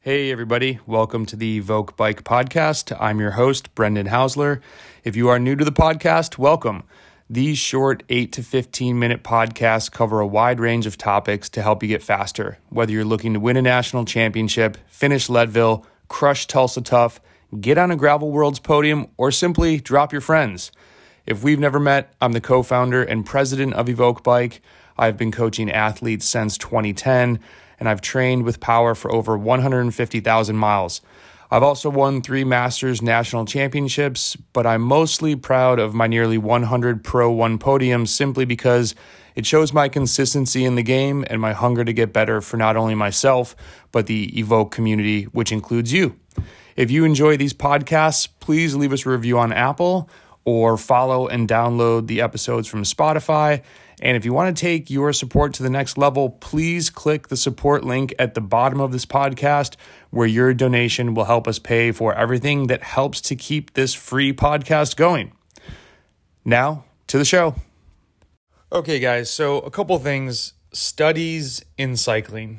Hey everybody, welcome to the Evoke Bike Podcast. I'm your host, Brendan Hausler. If you are new to the podcast, welcome. These short 8 to 15 minute podcasts cover a wide range of topics to help you get faster. Whether you're looking to win a national championship, finish Leadville, crush Tulsa Tough, get on a Gravel Worlds podium, or simply drop your friends. If we've never met, I'm the co-founder and president of Evoke Bike. I've been coaching athletes since 2010, and I've trained with Power for over 150,000 miles. I've also won 3 Masters National Championships, but I'm mostly proud of my nearly 100 Pro 1 podiums simply because it shows my consistency in the game and my hunger to get better for not only myself, but the Evoke community, which includes you. If you enjoy these podcasts, please leave us a review on Apple or follow and download the episodes from Spotify. And if you want to take your support to the next level, please click the support link at the bottom of this podcast, where your donation will help us pay for everything that helps to keep this free podcast going. Now, to the show. Okay, guys, so a couple things. Studies in cycling.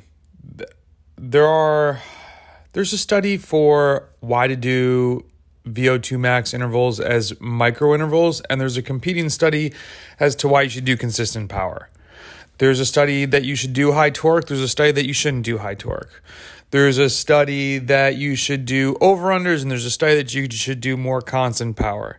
There's a study for why to do VO2 max intervals as micro intervals, and there's a competing study as to why you should do consistent power. There's a study that you should do high torque. There's a study that you shouldn't do high torque. There's a study that you should do over-unders, and there's a study that you should do more constant power.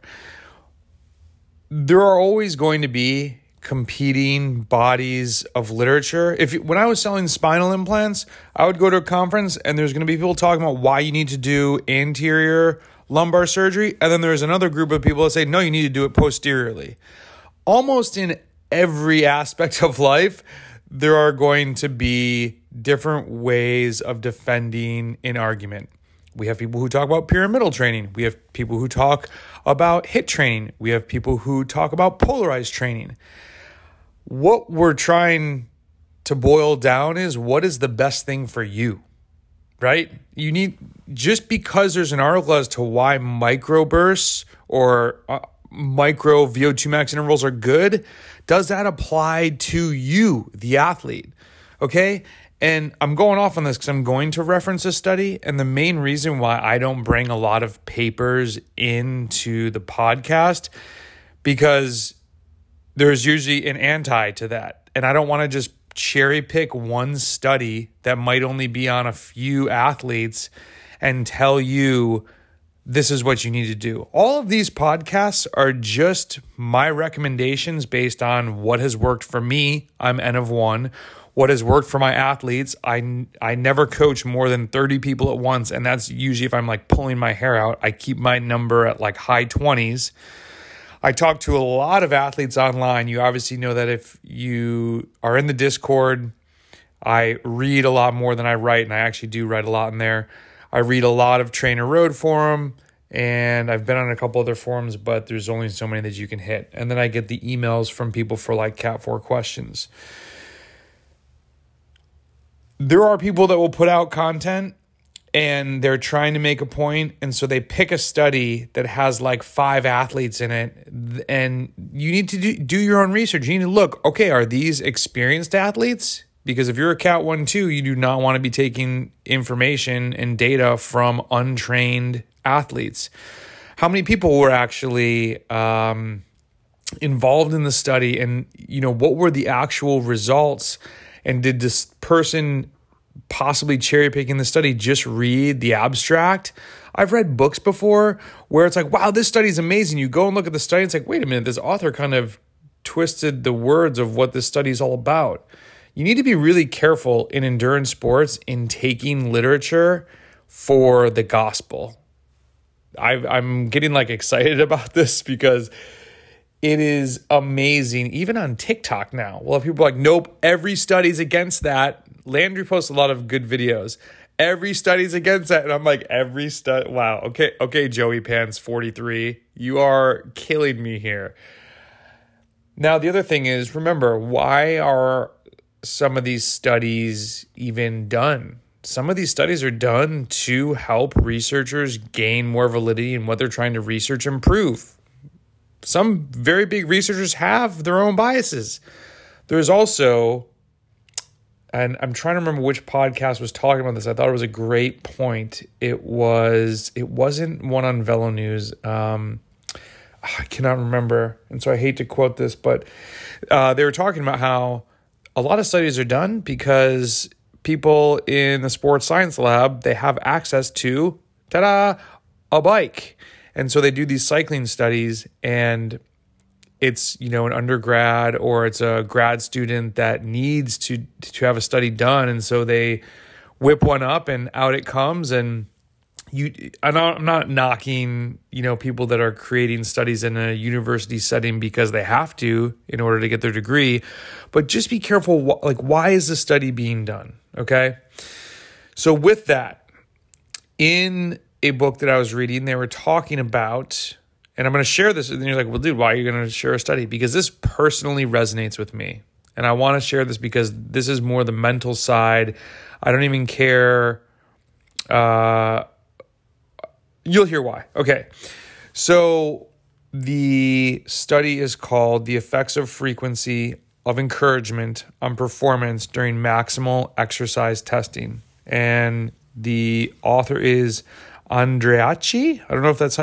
There are always going to be competing bodies of literature. When I was selling spinal implants, I would go to a conference and there's going to be people talking about why you need to do anterior lumbar surgery, and then there's another group of people that say, no, you need to do it posteriorly. Almost in every aspect of life, there are going to be different ways of defending an argument. We have people who talk about pyramidal training. We have people who talk about HIIT training. We have people who talk about polarized training. What we're trying to boil down is, what is the best thing for you, right? Just because there's an article as to why microbursts or micro VO2 max intervals are good, does that apply to you, the athlete? Okay? And I'm going off on this because I'm going to reference a study. And the main reason why I don't bring a lot of papers into the podcast, because there's usually an anti to that. And I don't want to just cherry pick one study that might only be on a few athletes and tell you this is what you need to do. All of these podcasts are just my recommendations based on what has worked for me. I'm N of 1. What has worked for my athletes. I never coach more than 30 people at once, and that's usually if I'm like pulling my hair out. I keep my number at like high 20s. I talk to a lot of athletes online. You obviously know that if you are in the Discord. I read a lot more than I write, and I actually do write a lot in there. I read a lot of Trainer Road Forum, and I've been on a couple other forums, but there's only so many that you can hit. And then I get the emails from people for like Cat 4 questions. There are people that will put out content and they're trying to make a point, and so they pick a study that has like 5 athletes in it, and you need to do your own research. You need to look, okay, are these experienced athletes? Because if you're a Cat 1-2, you do not want to be taking information and data from untrained athletes. How many people were actually involved in the study, and what were the actual results? And did this person possibly cherry picking the study just read the abstract? I've read books before where it's like, wow, this study is amazing. You go and look at the study, it's like, wait a minute, this author kind of twisted the words of what this study is all about. You need to be really careful in endurance sports in taking literature for the gospel. I'm getting like excited about this because it is amazing. Even on TikTok now, well, if people are like, nope, every study's against that. Landry posts a lot of good videos. Every study's against that. And I'm like, every study, wow. Okay, Joey Pants 43, you are killing me here. Now, the other thing is, remember, why are some of these studies even done? Some of these studies are done to help researchers gain more validity in what they're trying to research and prove. Some very big researchers have their own biases. There's also and I'm trying to remember which podcast was talking about this. I thought it was a great point. It wasn't one on Velo News. I cannot remember, and so I hate to quote this, but they were talking about how a lot of studies are done because people in the sports science lab, they have access to, a bike. And so they do these cycling studies, and it's, an undergrad or it's a grad student that needs to have a study done. And so they whip one up and out it comes. And I'm not knocking, people that are creating studies in a university setting because they have to in order to get their degree, but just be careful. Why is the study being done? Okay. So with that, in a book that I was reading, they were talking about, and I'm going to share this. And you're like, well, dude, why are you going to share a study? Because this personally resonates with me. And I want to share this because this is more the mental side. I don't even care. You'll hear why. Okay. So the study is called The Effects of Frequency of Encouragement on Performance During Maximal Exercise Testing. And the author is Andreacci. I don't know if that's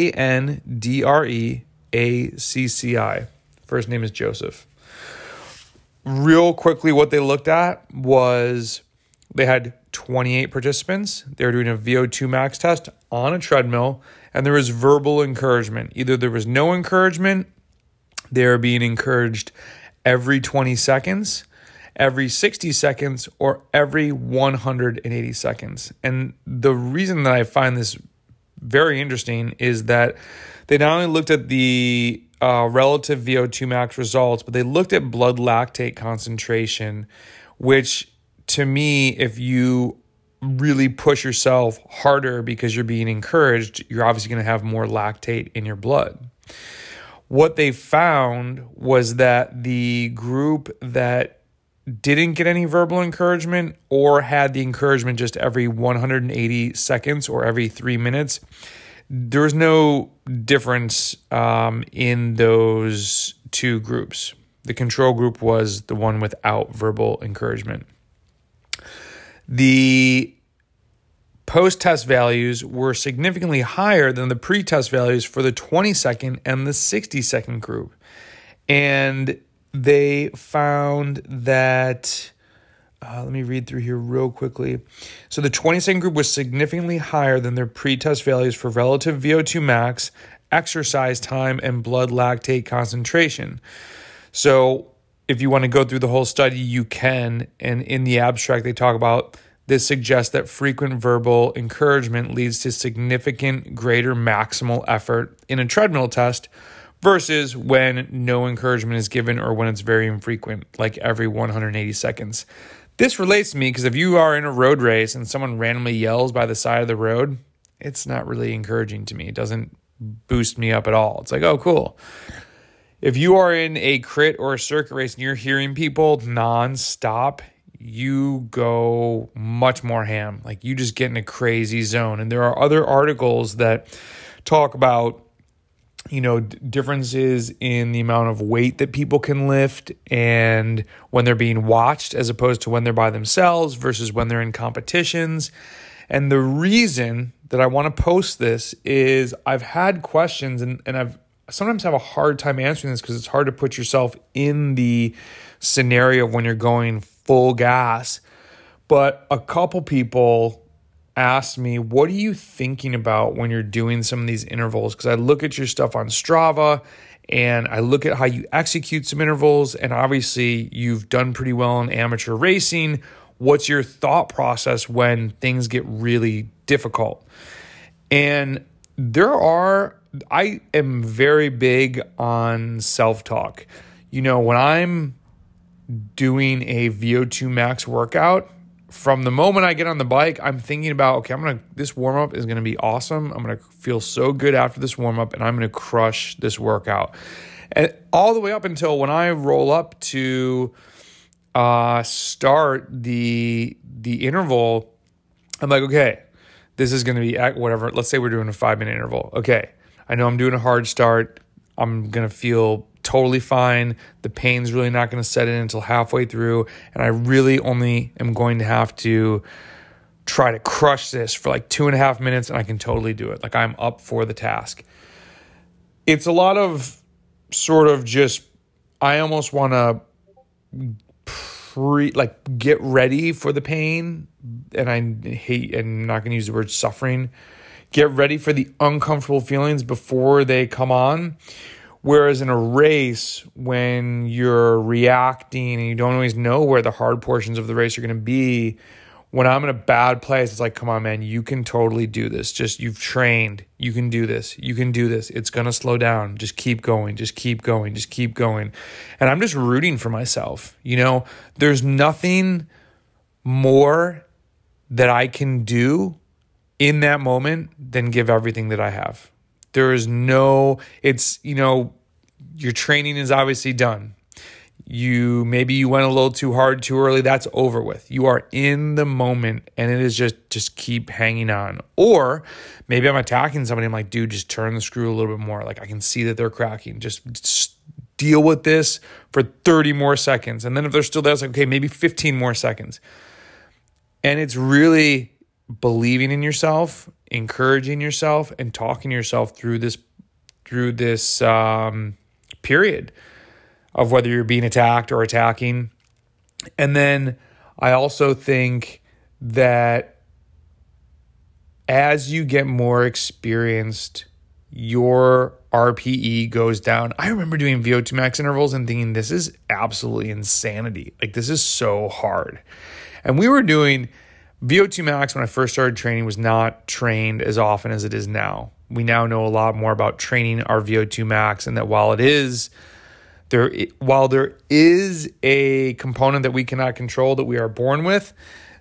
Andreacci. First name is Joseph. Real quickly, what they looked at was they had 28 participants. They were doing a VO2 max test on a treadmill, and there was verbal encouragement. Either there was no encouragement, they were being encouraged every 20 seconds, every 60 seconds, or every 180 seconds. And the reason that I find this very interesting is that they not only looked at the relative VO2 max results, but they looked at blood lactate concentration, which to me, if you really push yourself harder because you're being encouraged, you're obviously going to have more lactate in your blood. What they found was that the group that didn't get any verbal encouragement or had the encouragement just every 180 seconds or every 3 minutes, there was no difference in those two groups. The control group was the one without verbal encouragement. The post-test values were significantly higher than the pre-test values for the 20-second and the 60-second group. And they found that, let me read through here real quickly. So the 20-second group was significantly higher than their pre-test values for relative VO2 max, exercise time, and blood lactate concentration. So if you want to go through the whole study, you can. And in the abstract, they talk about this suggests that frequent verbal encouragement leads to significant greater maximal effort in a treadmill test versus when no encouragement is given or when it's very infrequent, like every 180 seconds. This relates to me because if you are in a road race and someone randomly yells by the side of the road, it's not really encouraging to me. It doesn't boost me up at all. It's like, oh, cool. If you are in a crit or a circuit race and you're hearing people nonstop, you go much more ham. Like you just get in a crazy zone. And there are other articles that talk about, differences in the amount of weight that people can lift and when they're being watched as opposed to when they're by themselves versus when they're in competitions. And the reason that I want to post this is I've had questions and I've sometimes have a hard time answering this because it's hard to put yourself in the scenario when you're going full gas. But a couple people asked me, what are you thinking about when you're doing some of these intervals? Because I look at your stuff on Strava and I look at how you execute some intervals, and obviously you've done pretty well in amateur racing. What's your thought process when things get really difficult? And I am very big on self-talk. When I'm doing a VO2 max workout, from the moment I get on the bike, I'm thinking about, okay, this warm-up is going to be awesome. I'm going to feel so good after this warm-up, and I'm going to crush this workout. And all the way up until when I roll up to start the interval, I'm like, okay, this is going to be at whatever. Let's say we're doing a 5-minute interval. Okay, I know I'm doing a hard start. I'm going to feel totally fine. The pain's really not going to set in until halfway through. And I really only am going to have to try to crush this for like 2.5 minutes, and I can totally do it. Like, I'm up for the task. It's a lot of sort of just, I almost want to get ready for the pain. And I'm not going to use the word suffering. Get ready for the uncomfortable feelings before they come on. Whereas in a race, when you're reacting and you don't always know where the hard portions of the race are going to be, when I'm in a bad place, it's like, come on, man, you can totally do this. Just, you've trained. You can do this. You can do this. It's going to slow down. Just keep going. Just keep going. Just keep going. And I'm just rooting for myself. There's nothing more that I can do in that moment than give everything that I have. There is no, your training is obviously done. Maybe you went a little too hard too early. That's over with. You are in the moment, and it is just keep hanging on. Or maybe I'm attacking somebody. I'm like, dude, just turn the screw a little bit more. Like, I can see that they're cracking. Just deal with this for 30 more seconds. And then if they're still there, it's like, okay, maybe 15 more seconds. And it's really believing in yourself, encouraging yourself, and talking to yourself through this period of whether you're being attacked or attacking. And then I also think that as you get more experienced, your RPE goes down. I remember doing VO2 max intervals and thinking, this is absolutely insanity. Like, this is so hard. And we were doing VO2 max when I first started training, was not trained as often as it is now. We now know a lot more about training our VO2 max, and that while there is a component that we cannot control that we are born with,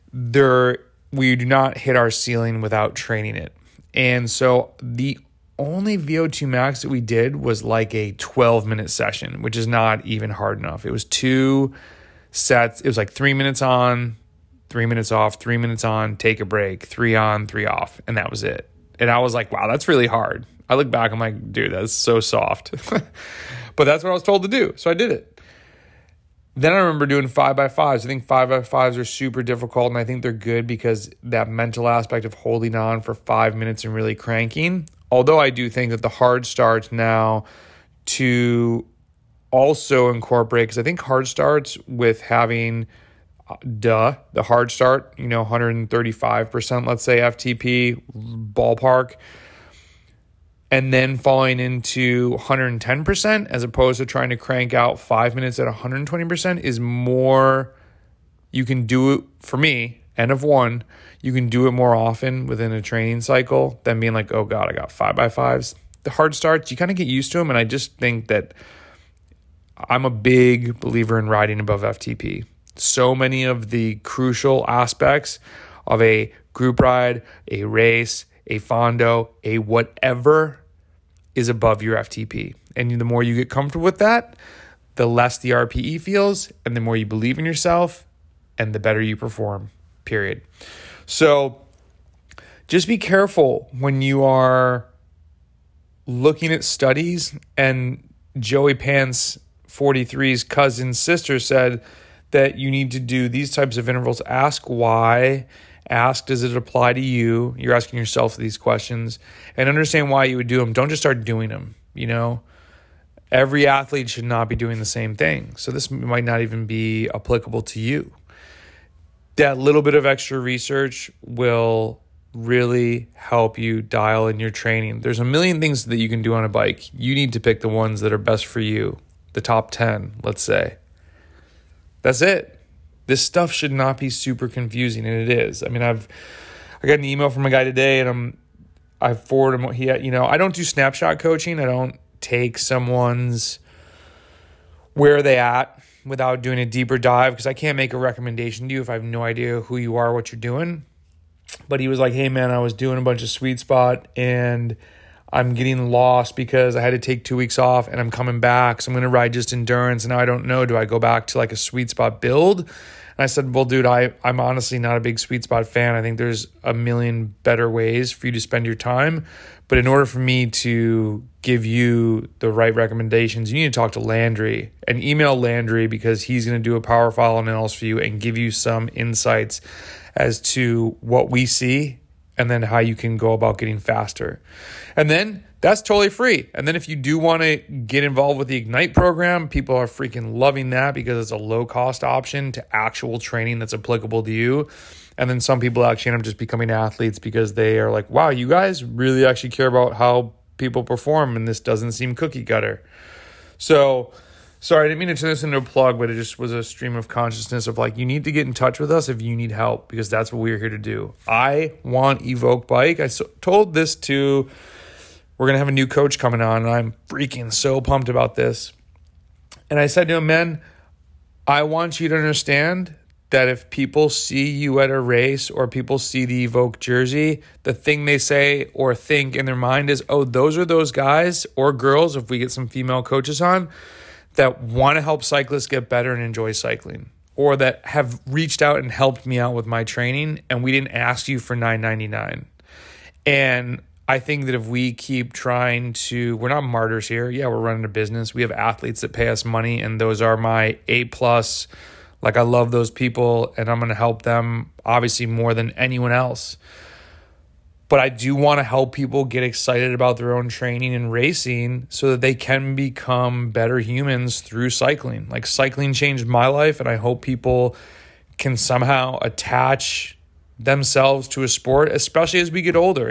we do not hit our ceiling without training it. And so the only VO2 max that we did was like a 12-minute session, which is not even hard enough. It was 2 sets. It was like 3 minutes on, 3 minutes off, 3 minutes on, take a break, 3 on, 3 off. And that was it. And I was like, wow, that's really hard. I look back, I'm like, dude, that's so soft. But that's what I was told to do. So I did it. Then I remember doing 5x5s. I think 5x5s are super difficult, and I think they're good because that mental aspect of holding on for 5 minutes and really cranking. Although I do think that the hard starts now to also incorporate, because I think hard starts with having the hard start, 135%, let's say FTP ballpark, and then falling into 110% as opposed to trying to crank out 5 minutes at 120% is more, you can do it, for me, N of 1, you can do it more often within a training cycle than being like, oh God, I got 5x5s. The hard starts, you kind of get used to them, and I just think that I'm a big believer in riding above FTP. So many of the crucial aspects of a group ride, a race, a fondo, a whatever is above your FTP. And the more you get comfortable with that, the less the RPE feels, and the more you believe in yourself, and the better you perform, period. So just be careful when you are looking at studies. And Joey Pants 43's cousin's sister said that you need to do these types of intervals. Ask why. Ask, does it apply to you? You're asking yourself these questions, and understand why you would do them. Don't just start doing them. Every athlete should not be doing the same thing. So this might not even be applicable to you. That little bit of extra research will really help you dial in your training. There's a million things that you can do on a bike. You need to pick the ones that are best for you. The top 10, let's say. That's it. This stuff should not be super confusing, and it is. I mean, I got an email from a guy today, and I forwarded him. I don't do snapshot coaching. I don't take someone's where are they at without doing a deeper dive, because I can't make a recommendation to you if I have no idea who you are, what you're doing. But he was like, hey man, I was doing a bunch of sweet spot and I'm getting lost because I had to take 2 weeks off and I'm coming back. So I'm going to ride just endurance. And now I don't know, do I go back to like a sweet spot build? And I said, well, dude, I'm honestly not a big Sweet Spot fan. I think there's a million better ways for you to spend your time. But in order for me to give you the right recommendations, you need to talk to Landry and email Landry, because he's going to do a power file analysis for you and give you some insights as to what we see and then how you can go about getting faster. And then that's totally free. And then if you do want to get involved with the Ignite program, people are freaking loving that because it's a low-cost option to actual training that's applicable to you. And then some people actually end up just becoming athletes because they are like, wow, you guys really actually care about how people perform, and this doesn't seem cookie cutter. So, sorry, I didn't mean to turn this into a plug, but it just was a stream of consciousness of like, you need to get in touch with us if you need help, because that's what we're here to do. I want Evoke Bike. I told this to... We're going to have a new coach coming on, and I'm freaking so pumped about this. And I said to him, man, I want you to understand that if people see you at a race or people see the Evoke jersey, the thing they say or think in their mind is, oh, those are those guys or girls, if we get some female coaches on, that want to help cyclists get better and enjoy cycling, or that have reached out and helped me out with my training, and we didn't ask you for $9.99. And I think that if we keep trying to, we're not martyrs here. Yeah, we're running a business. We have athletes that pay us money, and those are my A+. Like, I love those people, and I'm going to help them obviously more than anyone else. But I do want to help people get excited about their own training and racing so that they can become better humans through cycling. Like, cycling changed my life, and I hope people can somehow attach themselves to a sport, especially as we get older.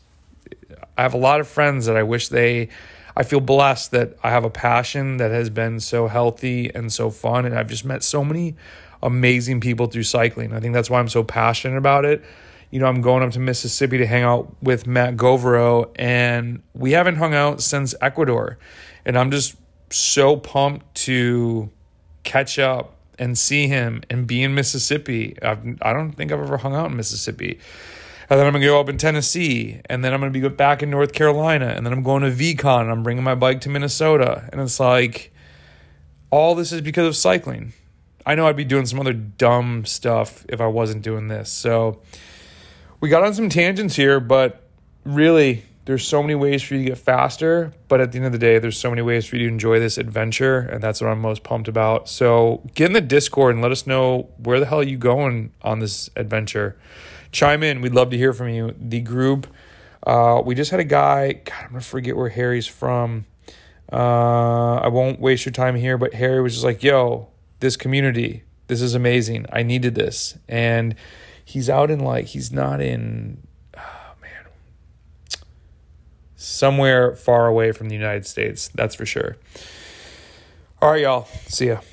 I have a lot of friends that I feel blessed that I have a passion that has been so healthy and so fun. And I've just met so many amazing people through cycling. I think that's why I'm so passionate about it. You know, I'm going up to Mississippi to hang out with Matt Govero, and we haven't hung out since Ecuador. And I'm just so pumped to catch up and see him and be in Mississippi. I don't think I've ever hung out in Mississippi. And then I'm going to go up in Tennessee, and then I'm going to be back in North Carolina, and then I'm going to VCon, and I'm bringing my bike to Minnesota. And it's like, all this is because of cycling. I know I'd be doing some other dumb stuff if I wasn't doing this. So we got on some tangents here, but really, there's so many ways for you to get faster. But at the end of the day, there's so many ways for you to enjoy this adventure, and that's what I'm most pumped about. So get in the Discord and let us know where the hell are you going on this adventure. Chime in. We'd love to hear from you. The group, we just had a guy, God, I'm going to forget where Harry's from. I won't waste your time here, but Harry was just like, yo, this community, this is amazing. I needed this. And he's out in somewhere far away from the United States. That's for sure. All right, y'all. See ya.